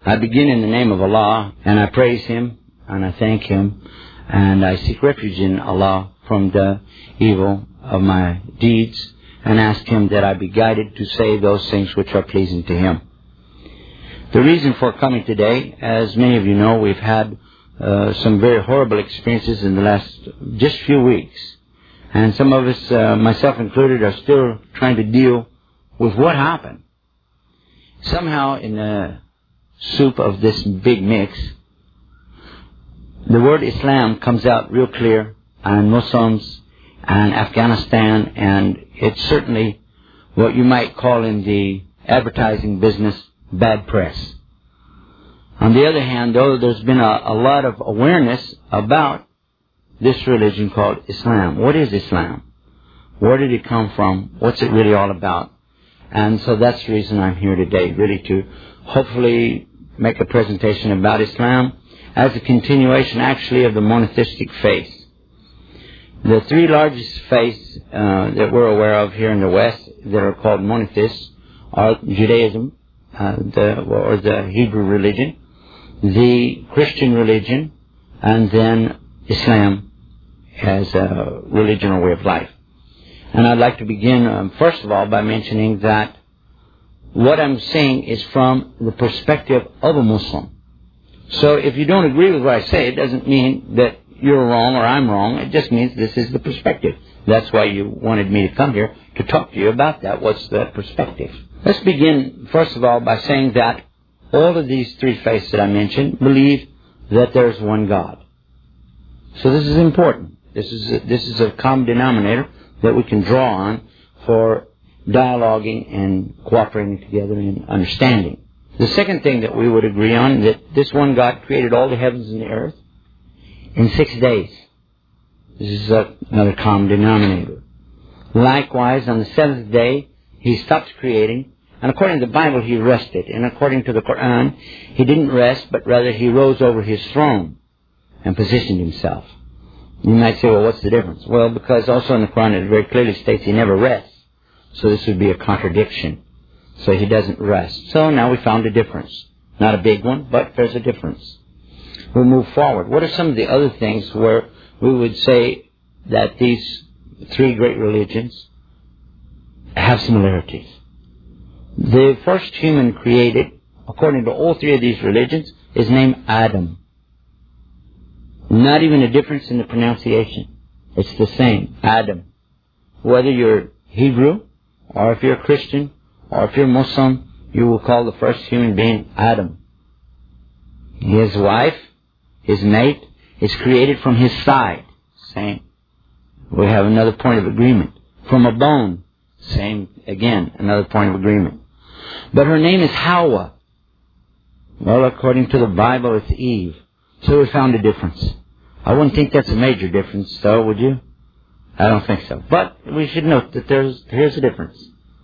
I begin in the name of Allah, and I praise Him, and I thank Him, and I seek refuge in Allah from the evil of my deeds, and ask Him that I be guided to say those things which are pleasing to Him. The reason for coming today, as many of you know, we've had some very horrible experiences in the last just few weeks. And some of us, myself included, are still trying to deal with what happened. Somehow in the soup of this big mix, the word Islam comes out real clear, and Muslims and Afghanistan, and it's certainly what you might call in the advertising business bad press. On the other hand, though, there's been a lot of awareness about this religion called Islam. What is Islam? Where did it come from? What's it really all about? And so that's the reason I'm here today, really to hopefully make a presentation about Islam as a continuation actually of the monotheistic faith. The three largest faiths that we're aware of here in the West that are called monotheists are Judaism, or the Hebrew religion, the Christian religion, and then Islam as a religion or way of life. And I'd like to begin, first of all, by mentioning that what I'm saying is from the perspective of a Muslim. So if you don't agree with what I say, it doesn't mean that you're wrong or I'm wrong. It just means this is the perspective. That's why you wanted me to come here to talk to you about that. What's the perspective? Let's begin, first of all, by saying that all of these three faiths that I mentioned believe that there's one God. So this is important. This is a common denominator that we can draw on for dialoguing and cooperating together in understanding. The second thing that we would agree on is that this one God created all the heavens and the earth in 6 days. This is another common denominator. Likewise, on the seventh day, He stopped creating, and according to the Bible, He rested. And according to the Quran, He didn't rest, but rather He rose over His throne and positioned Himself. You might say, well, what's the difference? Well, because also in the Quran it very clearly states He never rests. So this would be a contradiction. So He doesn't rest. So now we found a difference. Not a big one, but there's a difference. We'll move forward. What are some of the other things where we would say that these three great religions have similarities? The first human created, according to all three of these religions, is named Adam. Not even a difference in the pronunciation. It's the same, Adam. Whether you're Hebrew, or if you're a Christian, or if you're Muslim, you will call the first human being Adam. His wife, his mate, is created from his side. Same. We have another point of agreement. From a bone. Same again, another point of agreement. But her name is Hawa. Well, according to the Bible, it's Eve. So we found a difference. I wouldn't think that's a major difference, though, would you? I don't think so. But we should note that here's a difference.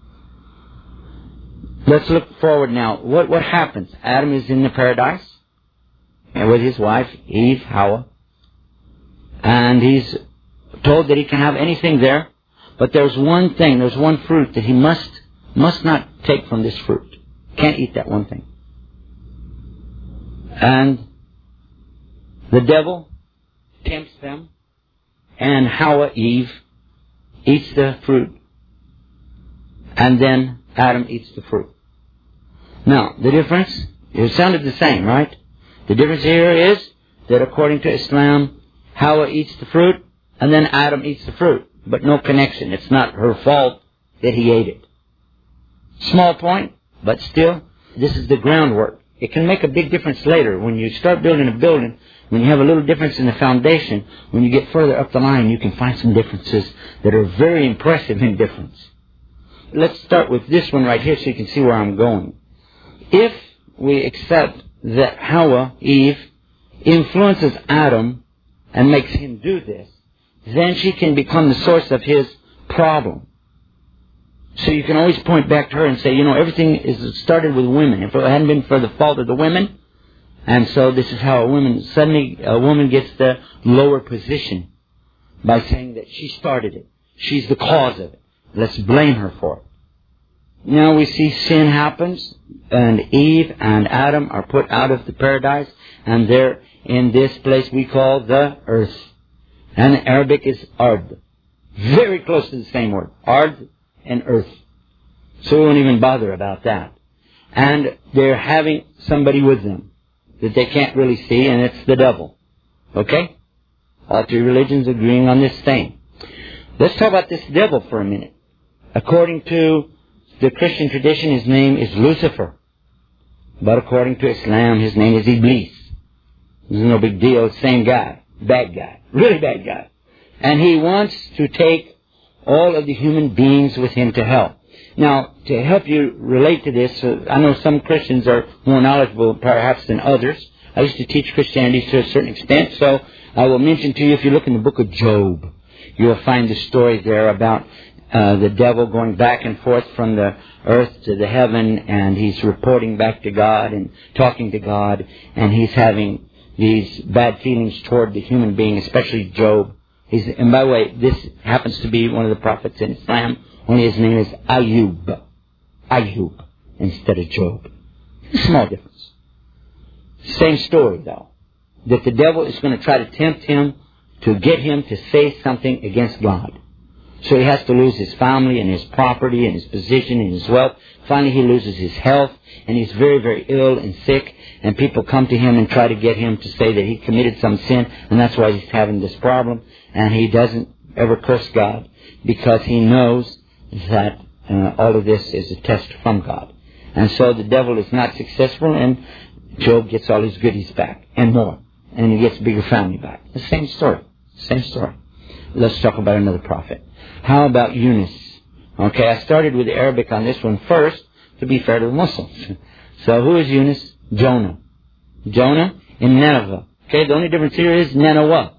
Let's look forward now. What happens? Adam is in the paradise, and with his wife, Eve, Hawa. And he's told that he can have anything there, but there's one thing, there's one fruit that he must not take from this fruit. Can't eat that one thing. And the devil tempts them, and Hawa, Eve, eats the fruit, and then Adam eats the fruit. Now, the difference, it sounded the same, right? The difference here is that according to Islam, Hawa eats the fruit, and then Adam eats the fruit, but no connection. It's not her fault that he ate it. Small point, but still, this is the groundwork. It can make a big difference later. When you start building a building, when you have a little difference in the foundation, when you get further up the line, you can find some differences that are very impressive in difference. Let's start with this one right here so you can see where I'm going. If we accept that Hawa, Eve, influences Adam and makes him do this, then she can become the source of his problem. So you can always point back to her and say, everything is started with women. If it hadn't been for the fault of the women, and so this is how a woman gets the lower position by saying that she started it. She's the cause of it. Let's blame her for it. now we see sin happens, and Eve and Adam are put out of the paradise, and they're in this place we call the earth. And in Arabic is ard. Very close to the same word. Ard and earth. So we won't even bother about that. And they're having somebody with them that they can't really see, and it's the devil. Okay? All three religions agreeing on this thing. Let's talk about this devil for a minute. According to the Christian tradition, his name is Lucifer. But according to Islam, his name is Iblis. This is no big deal. Same guy. Bad guy. Really bad guy. And he wants to take all of the human beings with him to hell. Now, to help you relate to this, I know some Christians are more knowledgeable perhaps than others. I used to teach Christianity to a certain extent, so I will mention to you, if you look in the book of Job, you'll find the story there about the devil going back and forth from the earth to the heaven, and he's reporting back to God and talking to God, and he's having these bad feelings toward the human being, especially Job. And by the way, this happens to be one of the prophets in Islam, only his name is Ayub. Ayub instead of Job. Small difference. Same story though. That the devil is going to try to tempt him to get him to say something against God. So he has to lose his family and his property and his position and his wealth. Finally he loses his health, and he's very, very ill and sick, and people come to him and try to get him to say that he committed some sin, and that's why he's having this problem. And he doesn't ever curse God, because he knows that all of this is a test from God. And so the devil is not successful, and Job gets all his goodies back and more, and he gets a bigger family back. The same story. Same story. Let's talk about another prophet. How about Yunus? Okay, I started with the Arabic on this one first to be fair to the Muslims. So who is Yunus? Jonah. Jonah in Nineveh. Okay, the only difference here is Nineveh.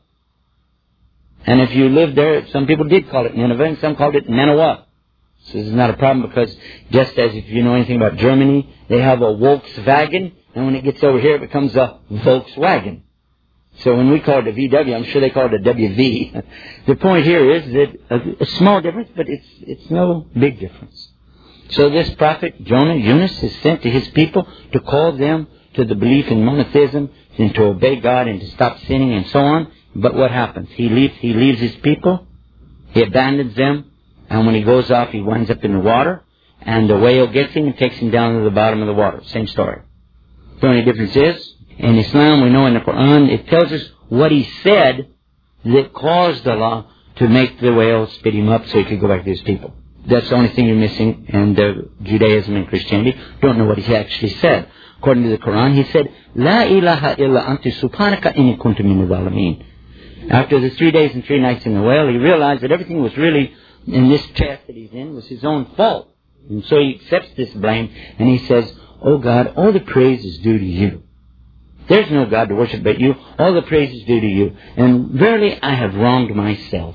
And if you lived there, some people did call it Nineveh, and some called it Nineveh. So this is not a problem, because just as if you know anything about Germany, they have a Volkswagen, and when it gets over here, it becomes a Volkswagen. So when we call it a VW, I'm sure they call it a WV. The point here is that a small difference, but it's no big difference. So this prophet, Jonah, Yunus, is sent to his people to call them to the belief in monotheism, and to obey God, and to stop sinning, and so on. But what happens? He leaves his people, he abandons them, and when he goes off, he winds up in the water, and the whale gets him and takes him down to the bottom of the water. Same story. The only difference is, in Islam, we know in the Quran, it tells us what he said that caused Allah to make the whale spit him up so he could go back to his people. That's the only thing you're missing in the Judaism and Christianity. Don't know what he actually said. According to the Quran, he said, La ilaha illa anti subhanaka inni kuntu min al-zalimin. After the 3 days and 3 nights in the whale, he realized that everything was really, in this test that he's in, was his own fault. And so he accepts this blame, and he says, Oh God, all the praise is due to you. There's no God to worship but you. All the praise is due to you. And verily I have wronged myself.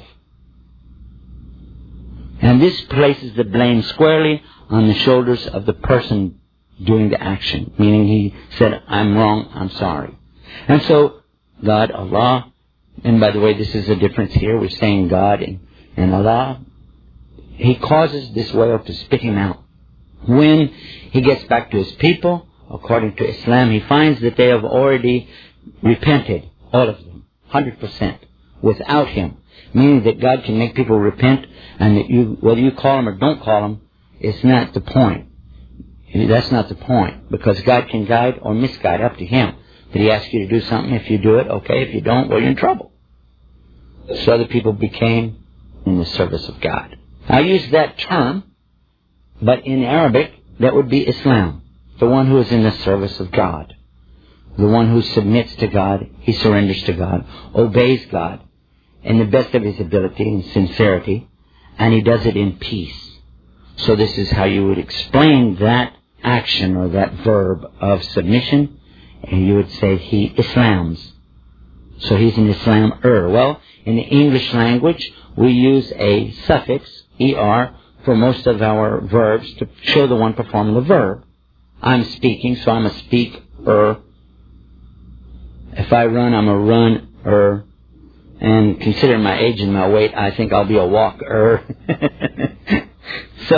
And this places the blame squarely on the shoulders of the person doing the action. Meaning he said, I'm wrong, I'm sorry. And so God, Allah, and by the way, this is a difference here. We're saying God and Allah. He causes this whale to spit him out. When he gets back to his people, according to Islam, he finds that they have already repented, all of them, 100%, without him. Meaning that God can make people repent, and that whether you call them or don't call them, it's not the point. That's not the point, because God can guide or misguide, up to him. Did he ask you to do something? If you do it, okay. If you don't, well, you're in trouble. So the people became in the service of God. I use that term, but in Arabic, that would be Islam. The one who is in the service of God. The one who submits to God, he surrenders to God, obeys God in the best of his ability and sincerity, and he does it in peace. So this is how you would explain that action or that verb of submission, and you would say he Islams. So he's an Islam-er. Well, in the English language, we use a suffix, er, for most of our verbs to show the one performing the verb. I'm speaking, so I'm a speaker. If I run, I'm a runner. And considering my age and my weight, I think I'll be a walker. So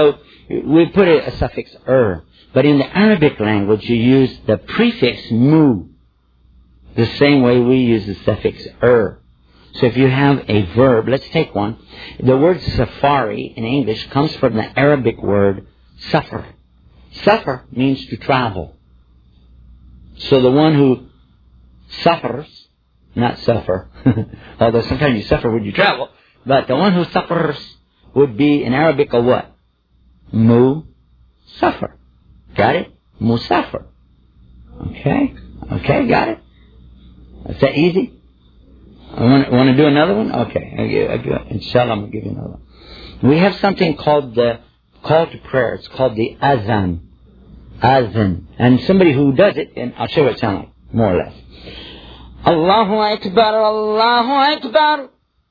we put a suffix but in the Arabic language you use the prefix mu, the same way we use the suffix So if you have a verb, let's take one. The word safari in English comes from the Arabic word safar. Safar means to travel. So the one who suffers, not suffer, although sometimes you suffer when you travel, but the one who suffers would be in Arabic a what? Musafir. Got it? Musafir. Okay, got it? Is that easy? I want to do another one? Okay, inshallah I'm going to give you another one. We have something called the call to prayer. It's called the azan. And somebody who does it, and I'll show you what it sounds like, more or less. Allahu Akbar, Allahu Akbar,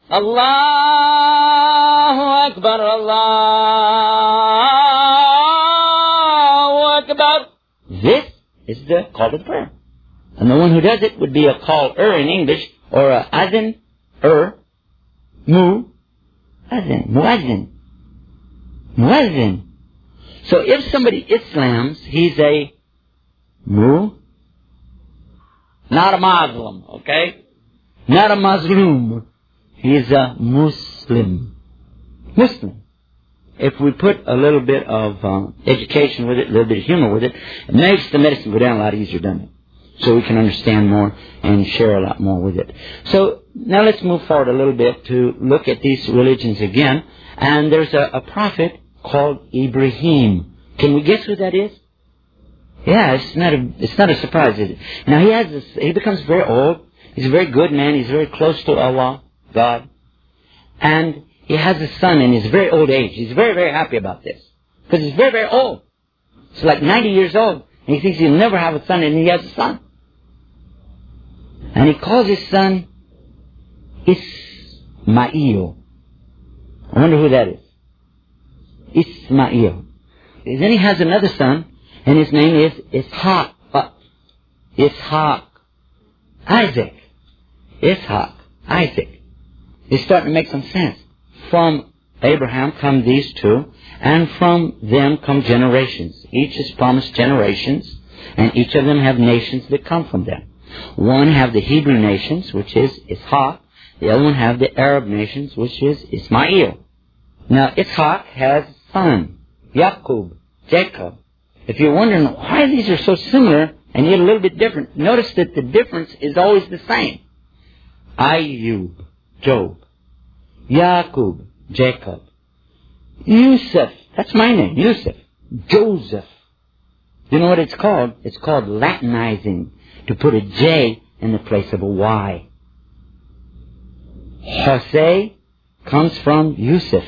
Allahu Akbar, Allahu Akbar. This is the call to prayer. And the one who does it would be a call in English, or a azan, muazzin. So if somebody Islams, he's a not a Muslim, okay? Not a Muslim. He's a Muslim. If we put a little bit of education with it, a little bit of humor with it, it makes the medicine go down a lot easier, doesn't it? So we can understand more and share a lot more with it. So now let's move forward a little bit to look at these religions again. And there's a prophet called Ibrahim. Can we guess who that is? Yeah, it's not a surprise, is it? Now he becomes very old. He's a very good man. He's very close to Allah, God. And he has a son in his very old age. He's very, very happy about this. Because he's very, very old. He's like 90 years old. And he thinks he'll never have a son, and he has a son. And he calls his son Ismail. I wonder who that is. Ismail. And then he has another son, and his name is Ishaq. Isaac. It's starting to make some sense. From Abraham come these two, and from them come generations. Each is promised generations, and each of them have nations that come from them. One have the Hebrew nations, which is Ishaq. The other one have the Arab nations, which is Ismail. Now, Ishaq has a son, Jacob. If you're wondering why these are so similar and yet a little bit different, notice that the difference is always the same. Ayub, Job. Yaqub, Jacob. Yusuf, that's my name, Yusuf. Joseph. You know what it's called? It's called Latinizing, to put a J in the place of a Y. Jose comes from Yusuf.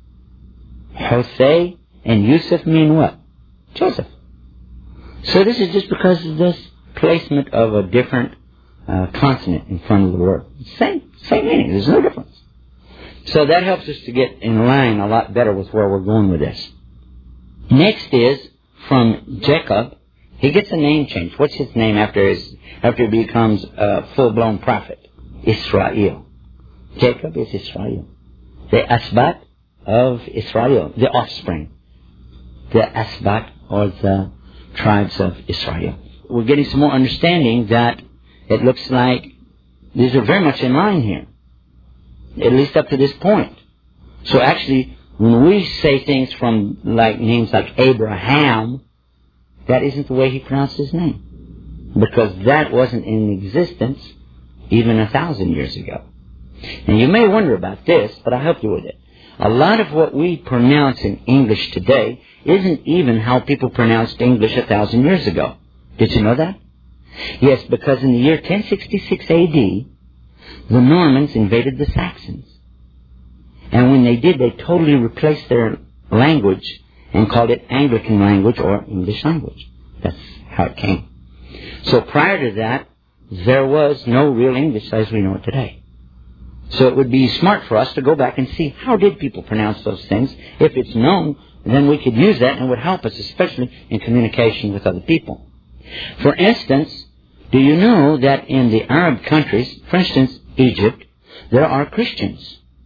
Jose and Yusuf mean what? Joseph. So this is just because of this placement of a different consonant in front of the word. Same meaning. There's no difference. So that helps us to get in line a lot better with where we're going with this. Next is from Jacob. He gets a name change. What's his name after he becomes a full-blown prophet? Israel. Jacob is Israel. The Asbat of Israel, the offspring. The Asbat, or the tribes of Israel. We're getting some more understanding that it looks like these are very much in line here, at least up to this point. So actually, when we say things from names like Abraham, that isn't the way he pronounced his name, because that wasn't in existence even 1,000 years ago. And you may wonder about this, but I'll help you with it. A lot of what we pronounce in English today isn't even how people pronounced English 1,000 years ago. Did you know that? Yes, because in the year 1066 A.D., the Normans invaded the Saxons. And when they did, they totally replaced their language and called it Anglican language or English language. That's how it came. So prior to that, there was no real English as we know it today. So it would be smart for us to go back and see how did people pronounce those things. If it's known, then we could use that and it would help us, especially in communication with other people. For instance, do you know that in the Arab countries, for instance, Egypt, there are Christians.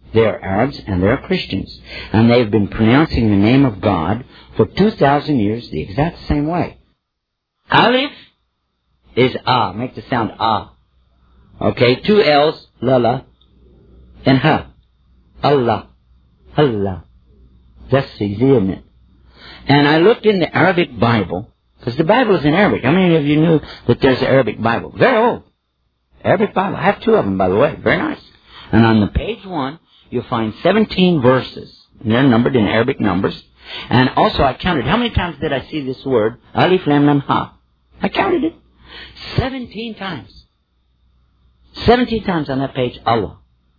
They are Arabs and they are Christians. And they've been pronouncing the name of God for 2,000 years the exact same way. Alif is Ah. Make the sound Ah. Okay, 2 L's, Lala, and Ha. Allah. Allah. That's easy, isn't it? And I looked in the Arabic Bible, because the Bible is in Arabic. How many of you knew that there's an Arabic Bible? Very old. Arabic Bible. I have 2 of them, by the way. Very nice. And on the page 1, you'll find 17 verses. And they're numbered in Arabic numbers. And also I counted. How many times did I see this word? Alif, Lam, Mim, Ha. I counted it. 17 times. 17 times on that page, Allah.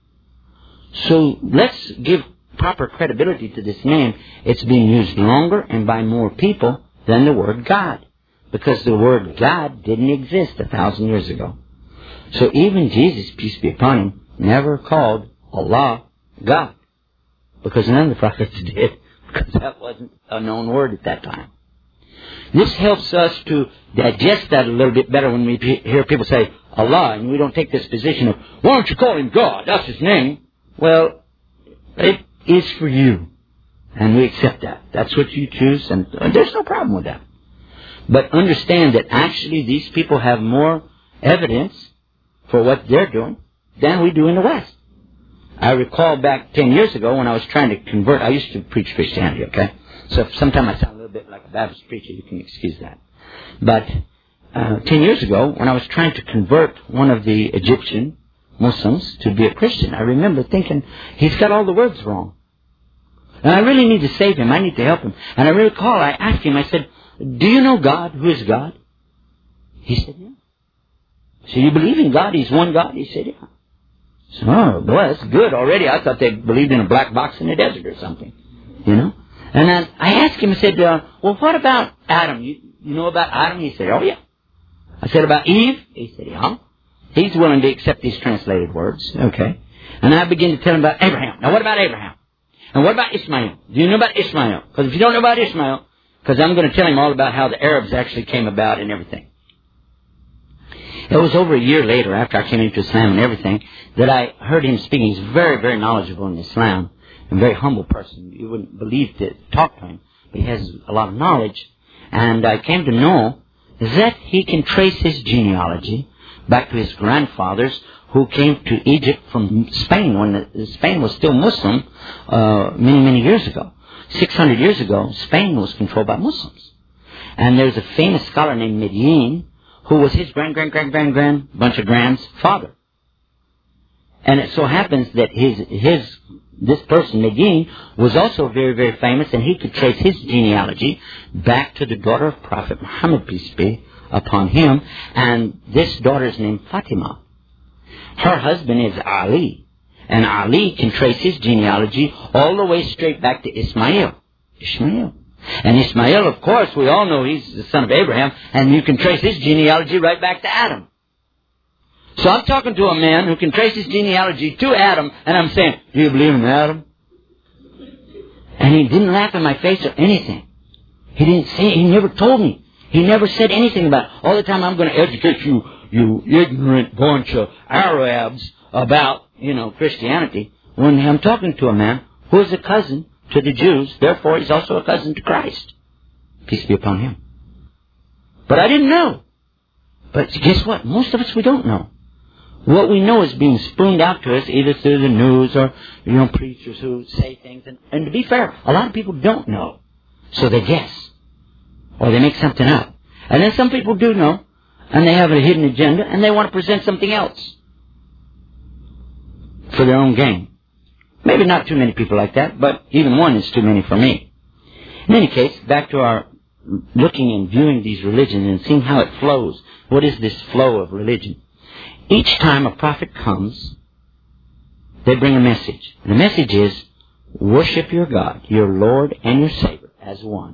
So let's give proper credibility to this name. It's being used longer and by more people than the word God. Because the word God didn't exist 1,000 years ago. So even Jesus, peace be upon him, never called Allah God. Because none of the prophets did. Because that wasn't a known word at that time. This helps us to digest that a little bit better when we hear people say Allah, and we don't take this position of, why don't you call him God? That's his name. Well, it is for you. And we accept that. That's what you choose, and there's no problem with that. But understand that actually these people have more evidence for what they're doing than we do in the West. I recall back 10 years ago when I was trying to convert, I used to preach Christianity, okay? So if sometimes I sound a little bit like a Baptist preacher, you can excuse that. But 10 years ago, when I was trying to convert one of the Egyptian Muslims to be a Christian, I remember thinking, he's got all the words wrong. And I really need to save him. I need to help him. And I recall, I asked him, I said, do you know God? Who is God? He said, yeah. So you believe in God? He's one God? He said, yeah. So, oh, boy, that's good already. I thought they believed in a black box in the desert or something, you know. And then I asked him, I said, well, what about Adam? You know about Adam? He said, oh, yeah. I said, about Eve? He said, yeah. He's willing to accept these translated words. Okay. And I began to tell him about Abraham. Now, what about Abraham? And what about Ishmael? Do you know about Ishmael? Because if you don't know about Ishmael, because I'm going to tell him all about how the Arabs actually came about and everything. It was over a year later, after I came into Islam and everything, that I heard him speaking. He's very, very knowledgeable in Islam. A very humble person. You wouldn't believe to talk to him. But he has a lot of knowledge. And I came to know that he can trace his genealogy back to his grandfathers who came to Egypt from Spain when Spain was still Muslim many, many years ago. 600 years ago, Spain was controlled by Muslims. And there's a famous scholar named Medellin who was his bunch of grands father. And it so happens that this person, Medellin, was also very, very famous, and he could trace his genealogy back to the daughter of Prophet Muhammad, peace be upon him, and this daughter is named Fatima. Her husband is Ali, and Ali can trace his genealogy all the way straight back to Ishmael. And Ishmael, of course, we all know he's the son of Abraham, and you can trace his genealogy right back to Adam. So I'm talking to a man who can trace his genealogy to Adam, and I'm saying, do you believe in Adam? And he didn't laugh in my face or anything. He didn't say, he never told me. He never said anything about it. All the time, I'm going to educate you, you ignorant bunch of Arabs about, Christianity. When I'm talking to a man who is a cousin to the Jews, therefore he's also a cousin to Christ. Peace be upon him. But I didn't know. But guess what? Most of us, we don't know. What we know is being spooned out to us either through the news or, preachers who say things. And to be fair, a lot of people don't know. So they guess. Or they make something up. And then some people do know, and they have a hidden agenda, and they want to present something else for their own gain. Maybe not too many people like that, but even one is too many for me. In any case, back to our looking and viewing these religions and seeing how it flows. What is this flow of religion? Each time a prophet comes, they bring a message. And the message is, worship your God, your Lord and your Savior as one.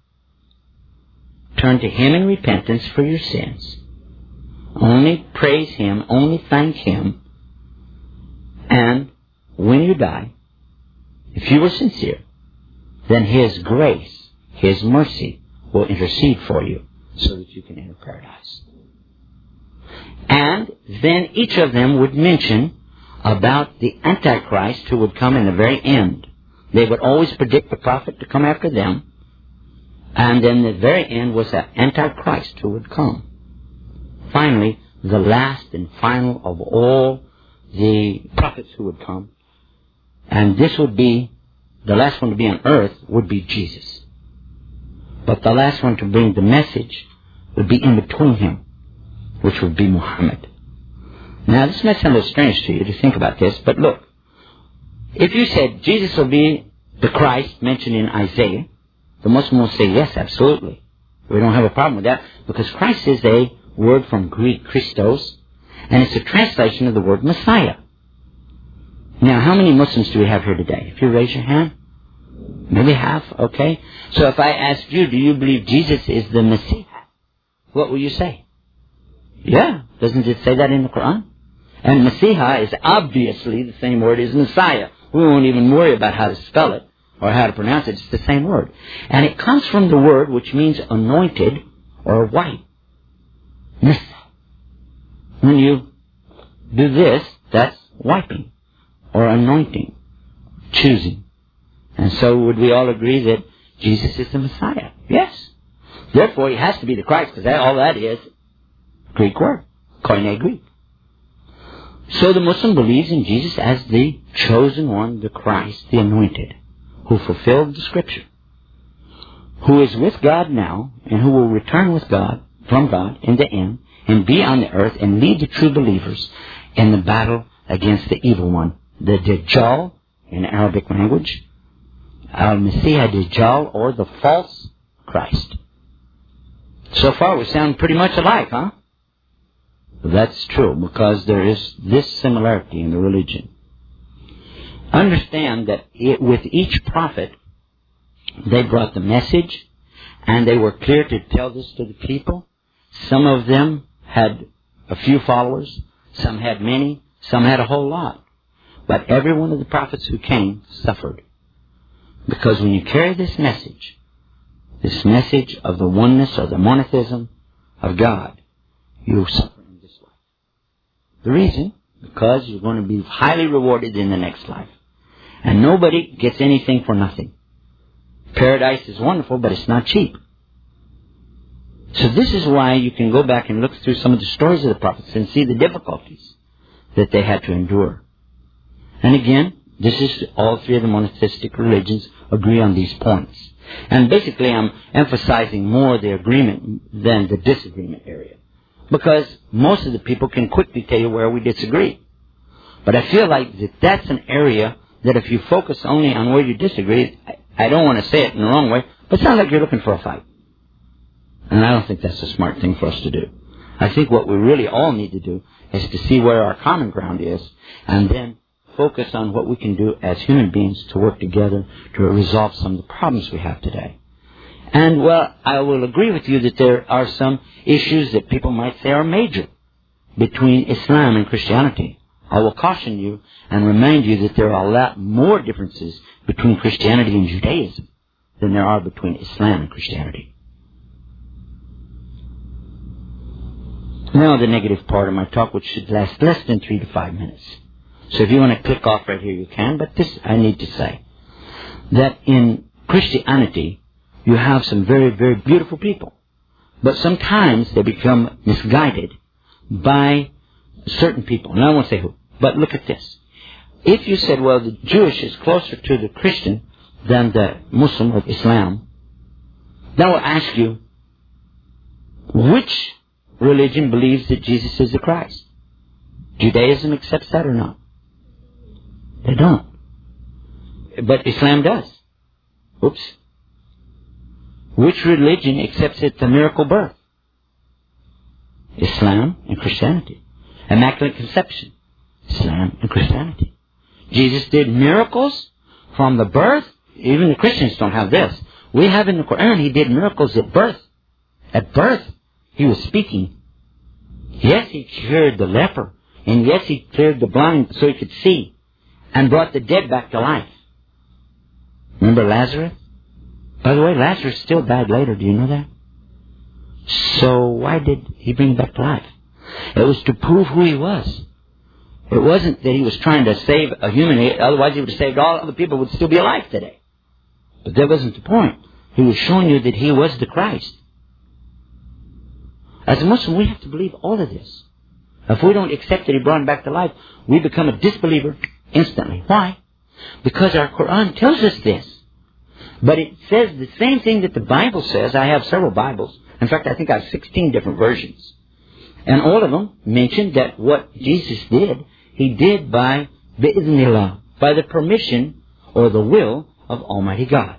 Turn to Him in repentance for your sins. Only praise Him, only thank Him. And when you die, if you were sincere, then His grace, His mercy will intercede for you so that you can enter paradise. And then each of them would mention about the Antichrist who would come in the very end. They would always predict the prophet to come after them, and then the very end was the Antichrist who would come. Finally, the last and final of all the prophets who would come, and this would be, the last one to be on earth would be Jesus. But the last one to bring the message would be in between him, which would be Muhammad. Now, this may sound a little strange to you to think about this, but look, if you said Jesus will be the Christ mentioned in Isaiah, the Muslim will say, yes, absolutely. We don't have a problem with that, because Christ is a word from Greek, Christos, and it's a translation of the word Messiah. Now, how many Muslims do we have here today? If you raise your hand, maybe half, okay? So if I asked you, do you believe Jesus is the Messiah? What will you say? Yeah, doesn't it say that in the Quran? And Messiah is obviously the same word as Messiah. We won't even worry about how to spell it or how to pronounce it. It's the same word. And it comes from the word which means anointed or white. Messiah. When you do this, that's wiping or anointing, choosing. And so would we all agree that Jesus is the Messiah? Yes. Therefore, he has to be the Christ, because all that is Greek word, Koine Greek. So the Muslim believes in Jesus as the chosen one, the Christ, the anointed, who fulfilled the Scripture, who is with God now, and who will return with God, from God, in the end, and be on the earth and lead the true believers in the battle against the evil one, the Dajjal in Arabic language, Al-Messiah Dajjal, or the false Christ. So far we sound pretty much alike, huh? That's true, because there is this similarity in the religion. Understand that with each prophet, they brought the message, and they were clear to tell this to the people. Some of them had a few followers, some had many, some had a whole lot. But every one of the prophets who came suffered. Because when you carry this message of the oneness or the monotheism of God, you suffer in this life. The reason? Because you're going to be highly rewarded in the next life. And nobody gets anything for nothing. Paradise is wonderful, but it's not cheap. So this is why you can go back and look through some of the stories of the prophets and see the difficulties that they had to endure. And again, this is all three of the monotheistic religions agree on these points. And basically I'm emphasizing more the agreement than the disagreement area. Because most of the people can quickly tell you where we disagree. But I feel like that's an area that if you focus only on where you disagree, I don't want to say it in the wrong way, but it sounds like you're looking for a fight. And I don't think that's a smart thing for us to do. I think what we really all need to do is to see where our common ground is, and then focus on what we can do as human beings to work together to resolve some of the problems we have today. And, well, I will agree with you that there are some issues that people might say are major between Islam and Christianity. I will caution you and remind you that there are a lot more differences between Christianity and Judaism than there are between Islam and Christianity. Now the negative part of my talk, which should last less than 3 to 5 minutes. So if you want to click off right here, you can. But this I need to say, that in Christianity, you have some very, very beautiful people. But sometimes they become misguided by certain people. And I won't say who. But look at this. If you said, well, the Jewish is closer to the Christian than the Muslim or Islam, then I will ask you, which religion believes that Jesus is the Christ? Judaism accepts that or not? They don't. But Islam does. Oops. Which religion accepts it the miracle birth? Islam and Christianity. Immaculate conception. Islam and Christianity. Jesus did miracles from the birth. Even the Christians don't have this. We have in the Quran, he did miracles at birth. At birth, he was speaking. Yes, he cured the leper. And yes, he cleared the blind so he could see. And brought the dead back to life. Remember Lazarus? By the way, Lazarus still died later. Do you know that? So why did he bring him back to life? It was to prove who he was. It wasn't that he was trying to save a human, otherwise he would have saved all other people would still be alive today. But that wasn't the point. He was showing you that he was the Christ. As a Muslim, we have to believe all of this. If we don't accept that he brought him back to life, we become a disbeliever instantly. Why? Because our Quran tells us this. But it says the same thing that the Bible says. I have several Bibles. In fact, I think I have 16 different versions. And all of them mention that what Jesus did, he did by bi'idhnillah, by the permission or the will of Almighty God.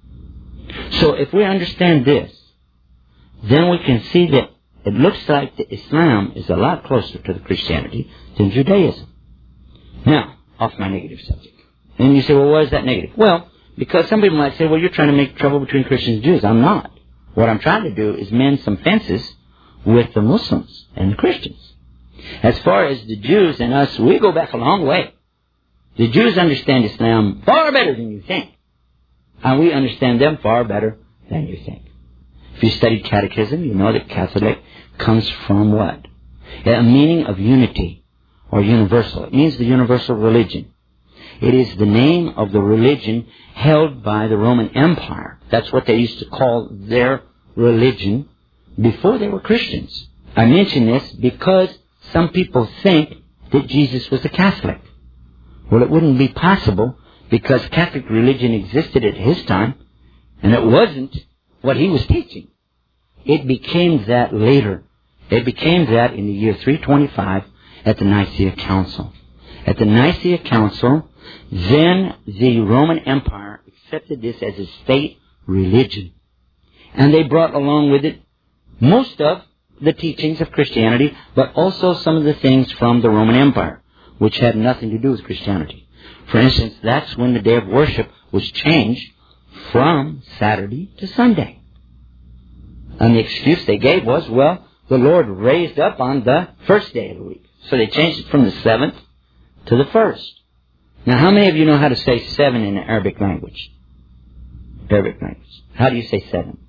So if we understand this, then we can see that it looks like the Islam is a lot closer to the Christianity than Judaism. Now, off my negative subject. And you say, well, why is that negative? Well, because some people might say, well, you're trying to make trouble between Christians and Jews. I'm not. What I'm trying to do is mend some fences with the Muslims and the Christians. As far as the Jews and us, we go back a long way. The Jews understand Islam far better than you think. And we understand them far better than you think. If you studied catechism, you know that Catholic comes from what? A meaning of unity or universal. It means the universal religion. It is the name of the religion held by the Roman Empire. That's what they used to call their religion before they were Christians. I mention this because some people think that Jesus was a Catholic. Well, it wouldn't be possible because Catholic religion existed at his time, and it wasn't what he was teaching. It became that later. It became that in the year 325 at the Nicaea Council. At the Nicaea Council, then the Roman Empire accepted this as a state religion. And they brought along with it most of the teachings of Christianity, but also some of the things from the Roman Empire, which had nothing to do with Christianity. For instance, that's when the day of worship was changed from Saturday to Sunday. And the excuse they gave was, well, the Lord raised up on the first day of the week. So they changed it from the 7th to the 1st. Now, how many of you know how to say 7 in the Arabic language? Arabic language. How do you say 7?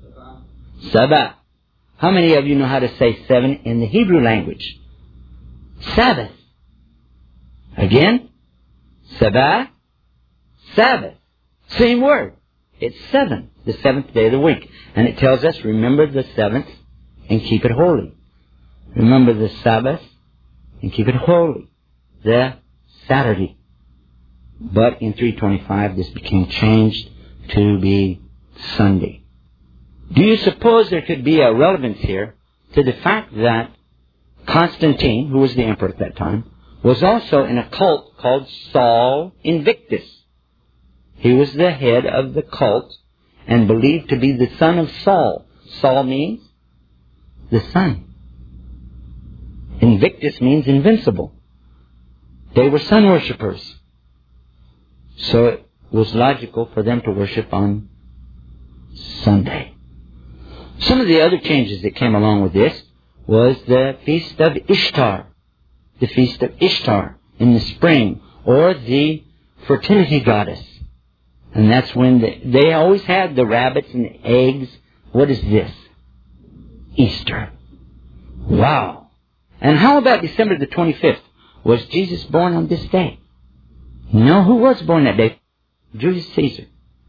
Sabah. How many of you know how to say 7 in the Hebrew language? Sabbath. Again? Sabah. Sabbath. Same word. It's 7, the 7th day of the week. And it tells us, remember the 7th and keep it holy. Remember the Sabbath and keep it holy. The Saturday. But in 325, this became changed to be Sunday. Do you suppose there could be a relevance here to the fact that Constantine, who was the emperor at that time, was also in a cult called Sol Invictus? He was the head of the cult and believed to be the son of Sol. Sol means the sun. Invictus means invincible. They were sun worshippers. So it was logical for them to worship on Sunday. Some of the other changes that came along with this was the Feast of Ishtar. The Feast of Ishtar in the spring, or the fertility goddess. And that's when they always had the rabbits and the eggs. What is this? Easter. Wow. And how about December the 25th? Was Jesus born on this day? No, who was born that day? Julius Caesar.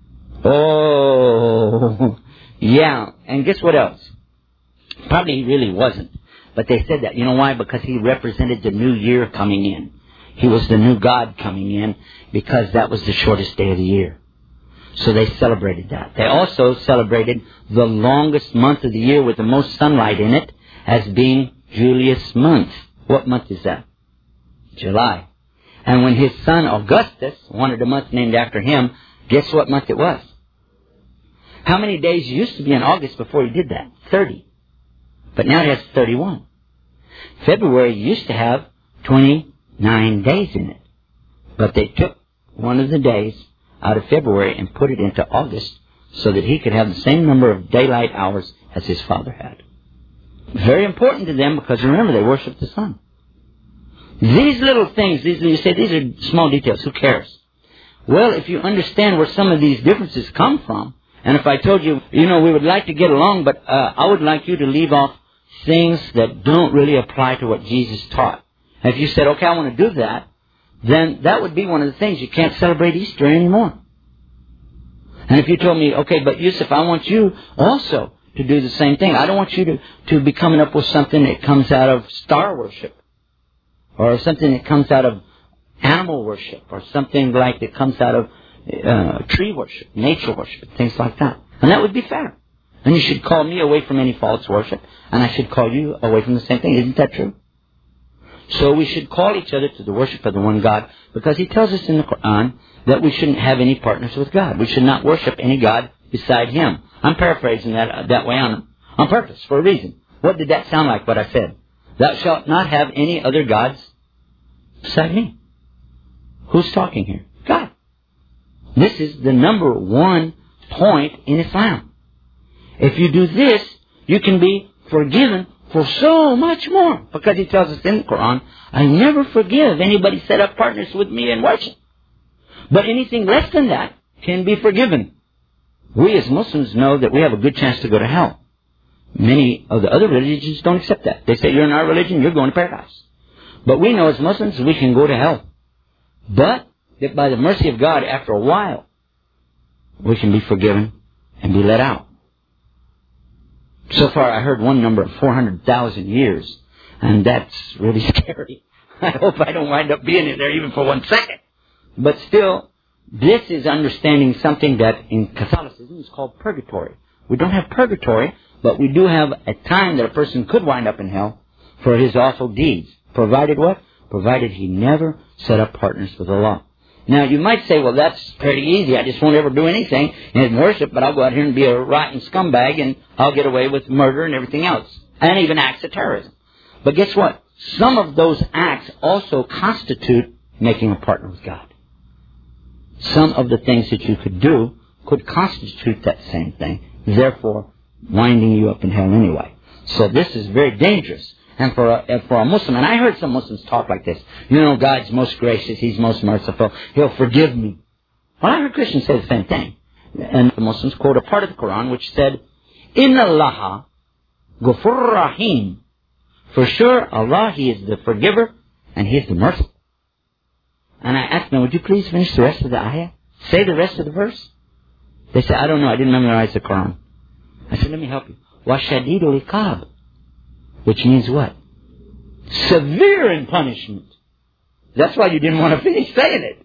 Oh, yeah. And guess what else? Probably he really wasn't. But they said that. You know why? Because he represented the new year coming in. He was the new God coming in because that was the shortest day of the year. So they celebrated that. They also celebrated the longest month of the year with the most sunlight in it as being Julius month. What month is that? July. And when his son Augustus wanted a month named after him, guess what month it was? How many days used to be in August before he did that? 30. But now it has 31. February used to have 29 days in it. But they took one of the days out of February and put it into August so that he could have the same number of daylight hours as his father had. Very important to them because remember, they worship the sun. These little things, you say these are small details, who cares? Well, if you understand where some of these differences come from, and if I told you, we would like to get along, but I would like you to leave off things that don't really apply to what Jesus taught. If you said, okay, I want to do that, then that would be one of the things. You can't celebrate Easter anymore. And if you told me, okay, but Yusuf, I want you also to do the same thing. I don't want you to be coming up with something that comes out of star worship, or something that comes out of animal worship, or something like that comes out of tree worship, nature worship, things like that. And that would be fair. And you should call me away from any false worship, and I should call you away from the same thing. Isn't that true? So we should call each other to the worship of the one God, because He tells us in the Quran that we shouldn't have any partners with God. We should not worship any God beside Him. I'm paraphrasing that way on purpose, for a reason. What did that sound like, what I said? Thou shalt not have any other gods beside me. Who's talking here? God. This is the number one point in Islam. If you do this, you can be forgiven for so much more. Because He tells us in the Quran, I never forgive anybody set up partners with me in worship. But anything less than that can be forgiven. We as Muslims know that we have a good chance to go to hell. Many of the other religions don't accept that. They say, you're in our religion, you're going to paradise. But we know as Muslims we can go to hell. But that by the mercy of God, after a while, we can be forgiven and be let out. So far I heard one number of 400,000 years. And that's really scary. I hope I don't wind up being in there even for 1 second. But still, this is understanding something that in Catholicism is called purgatory. We don't have purgatory, but we do have a time that a person could wind up in hell for his awful deeds. Provided what? Provided he never set up partners with Allah. Now, you might say, well, that's pretty easy. I just won't ever do anything in worship, but I'll go out here and be a rotten scumbag, and I'll get away with murder and everything else, and even acts of terrorism. But guess what? Some of those acts also constitute making a partner with God. Some of the things that you could do could constitute that same thing, therefore winding you up in hell anyway. So this is very dangerous. And for a Muslim, and I heard some Muslims talk like this, you know, God's most gracious, He's most merciful, He'll forgive me. Well, I heard Christians say the same thing. And the Muslims quote a part of the Quran which said, Inna Allaha Ghafur Rahim. For sure, Allah, He is the forgiver, and He is the merciful. And I asked them, would you please finish the rest of the ayah? Say the rest of the verse. They said, I don't know, I didn't memorize the Quran. I said, let me help you. وَشَدِيدُ الْعِقَابِ, which means what? Severe in punishment. That's why you didn't want to finish saying it.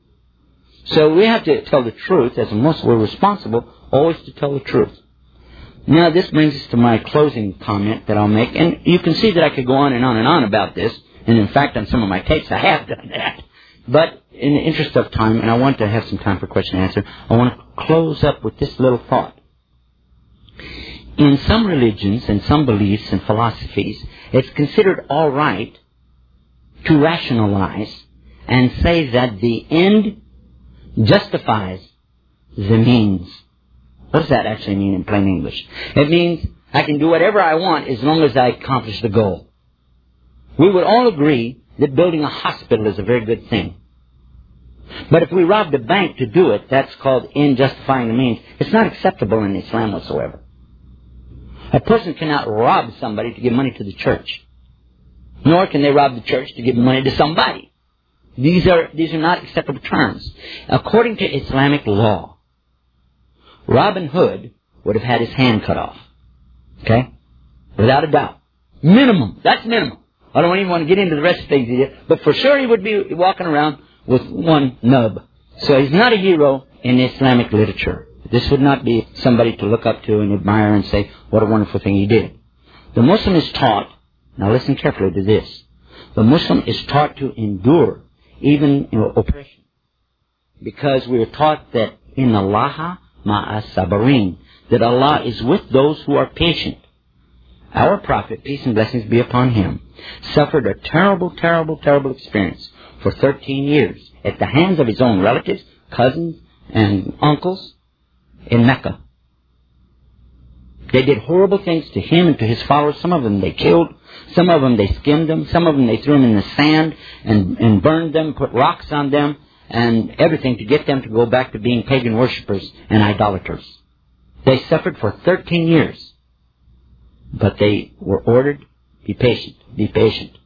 So we have to tell the truth. As a Muslim, we're responsible always to tell the truth. Now this brings us to my closing comment that I'll make. And you can see that I could go on and on and on about this. And in fact, on some of my tapes, I have done that. But in the interest of time, and I want to have some time for question and answer, I want to close up with this little thought. In some religions and some beliefs and philosophies, it's considered all right to rationalize and say that the end justifies the means. What does that actually mean in plain English? It means I can do whatever I want as long as I accomplish the goal. We would all agree that building a hospital is a very good thing. But if we robbed a bank to do it, that's called end justifying the means. It's not acceptable in Islam whatsoever. A person cannot rob somebody to give money to the church. Nor can they rob the church to give money to somebody. These are not acceptable terms. According to Islamic law, Robin Hood would have had his hand cut off. Okay? Without a doubt. Minimum. That's minimum. I don't even want to get into the rest of the things he did. But for sure he would be walking around with one nub. So he's not a hero in Islamic literature. This would not be somebody to look up to and admire and say, what a wonderful thing he did. The Muslim is taught, now listen carefully to this, the Muslim is taught to endure even oppression. Because we are taught that in Allah ma'as sabarin, that Allah is with those who are patient. Our Prophet, peace and blessings be upon him, suffered a terrible, terrible, terrible experience for 13 years at the hands of his own relatives, cousins, and uncles in Mecca. They did horrible things to him and to his followers. Some of them they killed. Some of them they skinned them. Some of them they threw them in the sand and burned them, put rocks on them, and everything to get them to go back to being pagan worshippers and idolaters. They suffered for 13 years. But they were ordered, be patient,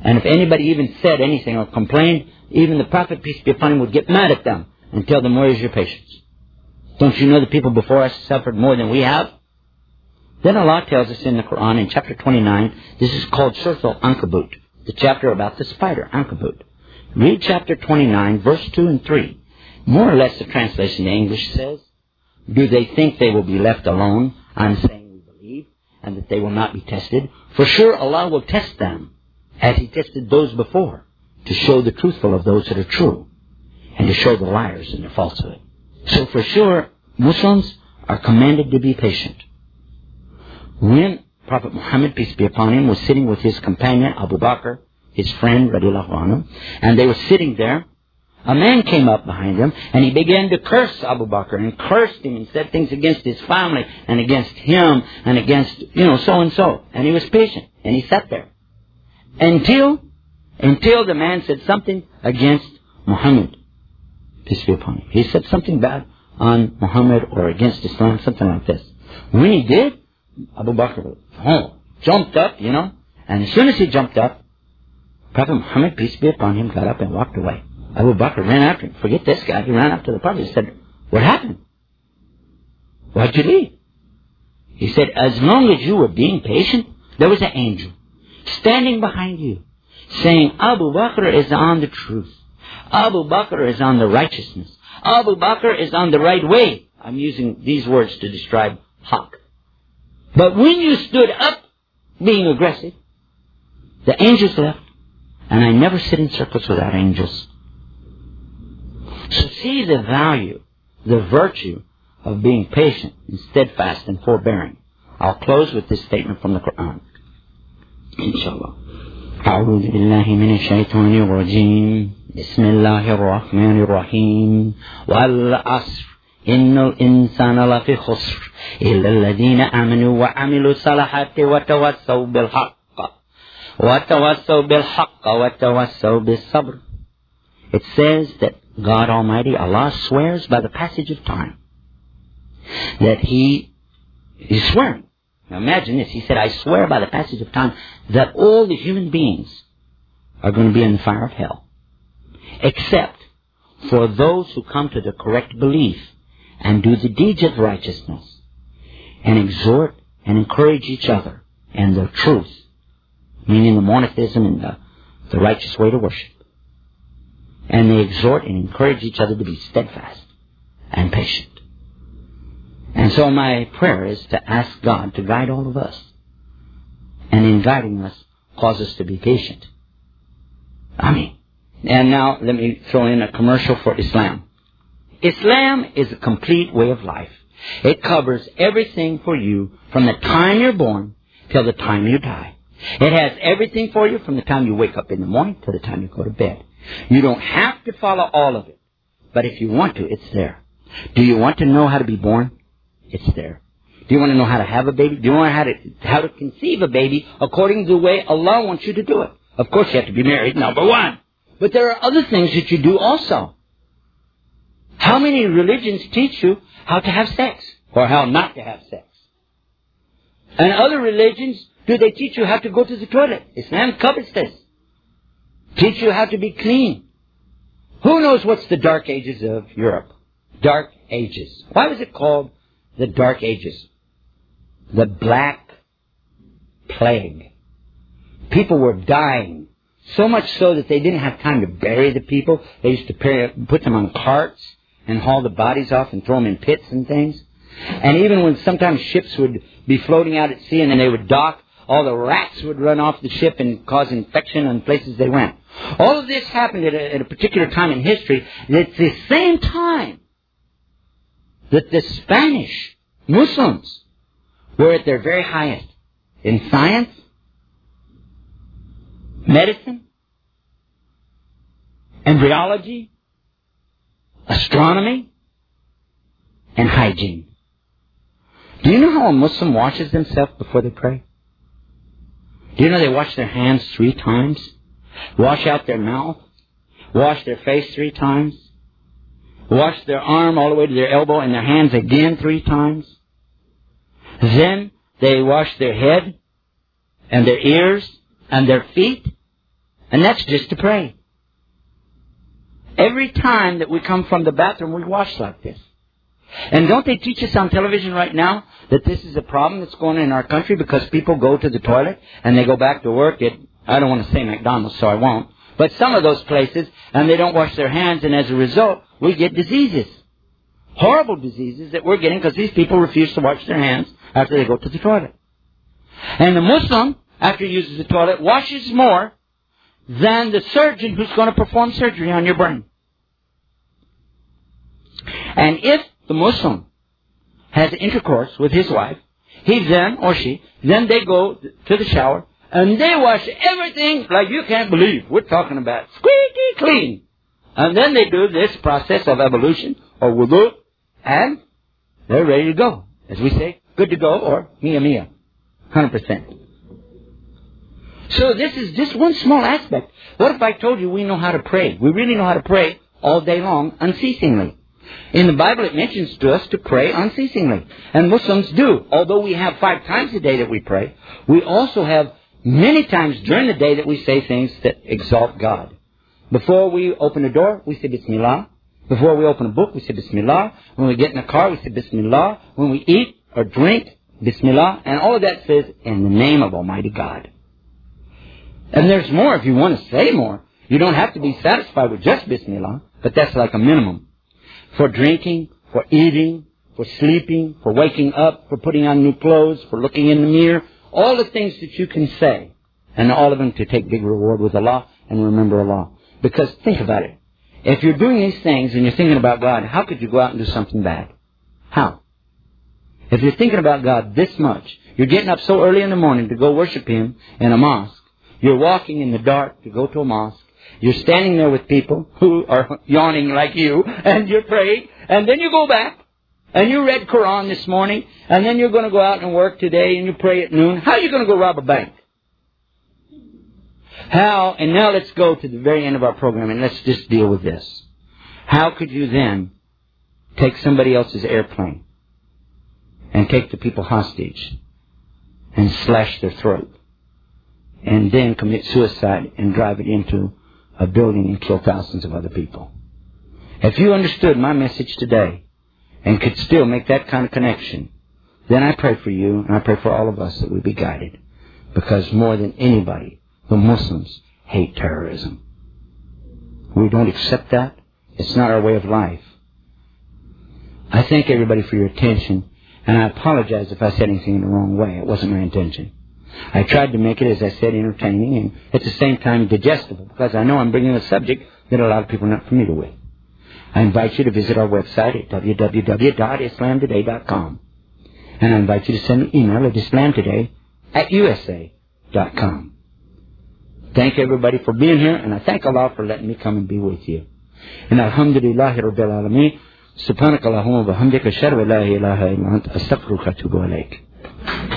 And if anybody even said anything or complained, even the Prophet, peace be upon him, would get mad at them and tell them, where is your patience? Don't you know the people before us suffered more than we have? Then Allah tells us in the Quran in chapter 29, this is called Surah Al-Ankabut, the chapter about the spider, Ankabut. Read chapter 29, verse 2 and 3. More or less the translation in English says, do they think they will be left alone? I'm saying we believe, and that they will not be tested. For sure Allah will test them, as He tested those before, to show the truthful of those that are true, and to show the liars in their falsehood. So for sure, Muslims are commanded to be patient. When Prophet Muhammad, peace be upon him, was sitting with his companion Abu Bakr, his friend, radiallahu anhu, and they were sitting there, a man came up behind them, and he began to curse Abu Bakr, and cursed him, and said things against his family, and against him, and against, so and so. And he was patient, and he sat there. Until the man said something against Muhammad, peace be upon him. He said something bad on Muhammad or against Islam, something like this. When he did, Abu Bakr jumped up, and as soon as he jumped up, Prophet Muhammad, peace be upon him, got up and walked away. Abu Bakr ran after him. Forget this guy. He ran after the Prophet. He said, what happened? Why'd you leave? He said, as long as you were being patient, there was an angel standing behind you saying, Abu Bakr is on the truth. Abu Bakr is on the righteousness. Abu Bakr is on the right way. I'm using these words to describe Haqq. But when you stood up being aggressive, the angels left. And I never sit in circles without angels. So see the value, the virtue of being patient and steadfast and forbearing. I'll close with this statement from the Quran. Inshallah. أعوذ بالله من الشيطان الرجيم بسم الله الرحمن الرحيم والعصر إن الإنسان لفي خسر إلا الذين آمنوا وعملوا الصالحات وتواصوا بالحق وتواصوا بالحق وتواصوا بالصبر. It says that God Almighty, Allah, swears by the passage of time that He is swearing. Now imagine this. He said, I swear by the passage of time that all the human beings are going to be in the fire of hell, except for those who come to the correct belief and do the deeds of righteousness and exhort and encourage each other in the truth, meaning the monotheism and the righteous way to worship. And they exhort and encourage each other to be steadfast and patient. And so my prayer is to ask God to guide all of us. And in guiding us, cause us to be patient. Ameen. And now let me throw in a commercial for Islam. Islam is a complete way of life. It covers everything for you from the time you're born till the time you die. It has everything for you from the time you wake up in the morning till the time you go to bed. You don't have to follow all of it. But if you want to, it's there. Do you want to know how to be born? It's there. Do you want to know how to have a baby? Do you want to know how to conceive a baby according to the way Allah wants you to do it? Of course you have to be married, number one. But there are other things that you do also. How many religions teach you how to have sex or how not to have sex? And other religions, do they teach you how to go to the toilet? Islam covers this. Teach you how to be clean. Who knows what's the Dark Ages of Europe? Dark Ages. Why was it called the Dark Ages? The Black Plague. People were dying. So much so that they didn't have time to bury the people. They used to put them on carts and haul the bodies off and throw them in pits and things. And even when sometimes ships would be floating out at sea and then they would dock, all the rats would run off the ship and cause infection on places they went. All of this happened at a particular time in history. At the same time that the Spanish Muslims were at their very highest in science, medicine, embryology, astronomy, and hygiene. Do you know how a Muslim washes themselves before they pray? Do you know they wash their hands 3 times? Wash out their mouth? Wash their face 3 times? Wash their arm all the way to their elbow and their hands again 3 times? Then they wash their head and their ears and their feet And that's just to pray. Every time that we come from the bathroom, we wash like this. And don't they teach us on television right now that this is a problem that's going on in our country because people go to the toilet and they go back to work at, I don't want to say McDonald's, so I won't, but some of those places, and they don't wash their hands, and as a result, we get diseases. Horrible diseases that we're getting because these people refuse to wash their hands after they go to the toilet. And the Muslim, after he uses the toilet, washes more than the surgeon who's going to perform surgery on your brain. And if the Muslim has intercourse with his wife, he then, or she, then they go to the shower, and they wash everything like you can't believe. We're talking about squeaky clean. And then they do this process of evolution, or wudu, and they're ready to go. As we say, good to go, or mia mia. 100%. So this is just one small aspect. What if I told you we know how to pray? We really know how to pray all day long, unceasingly. In the Bible it mentions to us to pray unceasingly. And Muslims do. Although we have 5 times a day that we pray, we also have many times during the day that we say things that exalt God. Before we open the door, we say Bismillah. Before we open a book, we say Bismillah. When we get in a car, we say Bismillah. When we eat or drink, Bismillah. And all of that says, in the name of Almighty God. And there's more if you want to say more. You don't have to be satisfied with just Bismillah, but that's like a minimum. For drinking, for eating, for sleeping, for waking up, for putting on new clothes, for looking in the mirror. All the things that you can say. And all of them to take big reward with Allah and remember Allah. Because think about it. If you're doing these things and you're thinking about God, how could you go out and do something bad? How? If you're thinking about God this much, you're getting up so early in the morning to go worship Him in a mosque. You're walking in the dark to go to a mosque. You're standing there with people who are yawning like you, and you're praying, and then you go back, and you read Quran this morning, and then you're going to go out and work today, and you pray at noon. How are you going to go rob a bank? How, and now let's go to the very end of our program, and let's just deal with this. How could you then take somebody else's airplane and take the people hostage and slash their throat and then commit suicide and drive it into a building and kill thousands of other people? If you understood my message today and could still make that kind of connection, then I pray for you and I pray for all of us that we be guided. Because more than anybody, the Muslims hate terrorism. We don't accept that. It's not our way of life. I thank everybody for your attention, and I apologize if I said anything in the wrong way. It wasn't my intention. I tried to make it, as I said, entertaining and at the same time digestible, because I know I'm bringing a subject that a lot of people are not familiar with. I invite you to visit our website at www.islamtoday.com. And I invite you to send an email at islamtoday@usa.com. Thank everybody for being here, and I thank Allah for letting me come and be with you. And alhamdulillahi rabbil alameen. Subhanakallahumma wa bihamdika ashhadu an la ilaha illa anta astaghfiruka wa atubu ilaik.